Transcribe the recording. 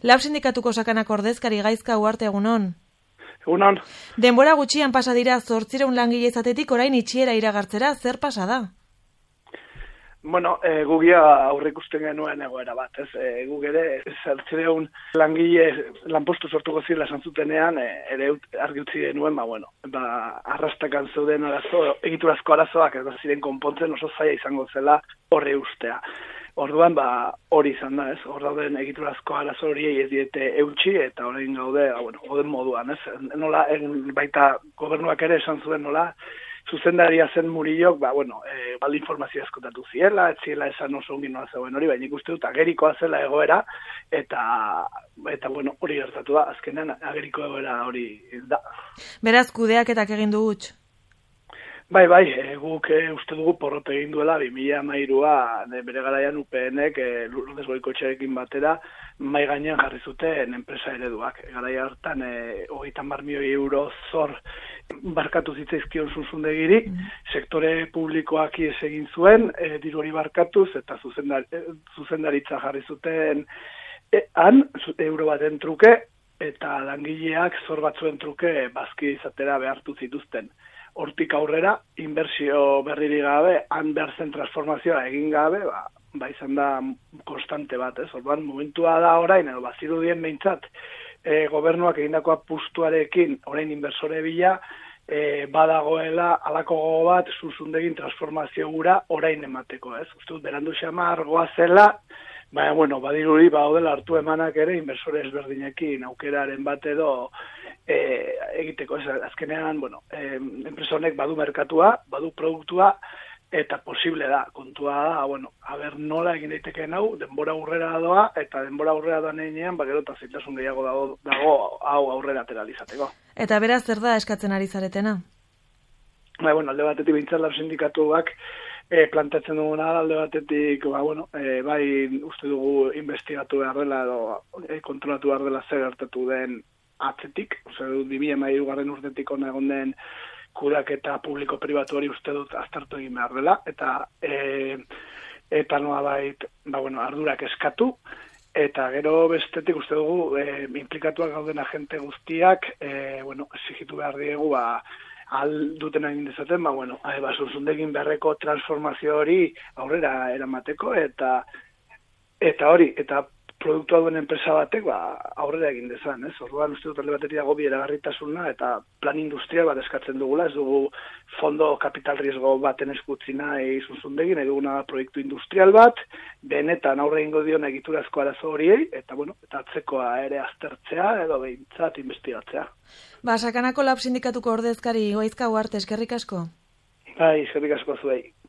Lab sindikatuko sakanako ordezkari Gaizka Uharte, egunon. Egunon. Denbora gutxian pasa dira 800 langile izatetik orain itxiera iragartzera, zer pasa da? Bueno, gugia aurreikusten genuen egoera bat, ez? Guk ere 800 langile lanpostu sortuko zirela esan zutenean, ere argi utzi genuen, arrastakan zeuden egiturazko arazoak ez ziren konpontzen, oso zaila izango zela horre ustea. Orduan, hori izan da, ez? Hor dauden egiturazko arazo horiei ez diete eutxi, eta orain gaude, gauden moduan, ez? Nola, baita gobernuak ere esan zuen nola, zuzendaria zen Murillok, balde informazioa eskotatu ziela, ez ziela esan oso ongi nola zegoen hori, baina ikuste dut agerikoa zela egoera, eta hori gertatu da, azkenean ageriko egoera hori da. Beraz, kudeaketak egin du huts? Bai, guk uste dugu porrot egin duela 2013a bere garaian UPNek Lourdes Goikoetxearekin batera mai gainean jarri zuten enpresa ereduak. Garaia hartan 30 milioi euro zor barkatu zitzaizkion Zuzundegiri, sektore publikoak ihes egin zuen, diru hori barkatuz eta zuzendaritza jarri zuten euro baten truke eta langileak zor batzuen truke bazki izatera behartu zituzten. Hortik aurrera, inbertsio berririk gabe, han behar zen transformazioa egin gabe, izan da konstante bat, ez? Orduan, momentua da orain, edo bazirudien behintzat, gobernuak egindakoa pustuarekin, orain inbertsore bila, badagoela alako gogo bat, Zuzundegin transformazio gura orain emateko, ez? Uste dut, berandu xamar goazela, badiruri baudela hartu emanak ere, inbertsore ezberdinekin aukeraren bat edo egiteko, azkenean, enpresa honek badu merkatua, badu produktua, eta posible da, kontua da, nola egin daitekeen hau, denbora aurrera doa, eta denbora aurrera doan egin, gero eta zaitasun gehiago dago hau aurrera ateralizateko. Eta beraz, zer da eskatzen ari zaretena? Alde batetik bintzat lab sindikatuak plantatzen duguna, alde batetik, bai uste dugu investigatu behar dela, edo kontrolatu behar dela zer gertatu den atzetik, 2013 urtetik hona egon den kudeaketa publiko-pribatu hori uste dut aztertu egin behar dela, eta nolabait, ardurak eskatu, eta gero bestetik uste dugu implikatuak gauden agente guztiak, exigitu behar diegu, duten egin dezaten, Zuzundegin beharreko transformazio hori aurrera eramateko, eta produktua duen enpresa batek aurrera egin dezan, ez? Orduan uste dut alde batetik dago bideragarritasuna eta plan industrial bat eskatzen dugula, ez dugu fondo kapital riesgo baten eskutzi nahi Zuzundegin, nahi duguna proiektu industrial bat, benetan aurre egingo dion egiturazko arazo horiei, eta atzekoa ere aztertzea edo behintzat investigatzea. Sakanako lab sindikatuko ordezkari Gaizka Uharte, eskerrik asko? Bai, eskerrik asko zuei.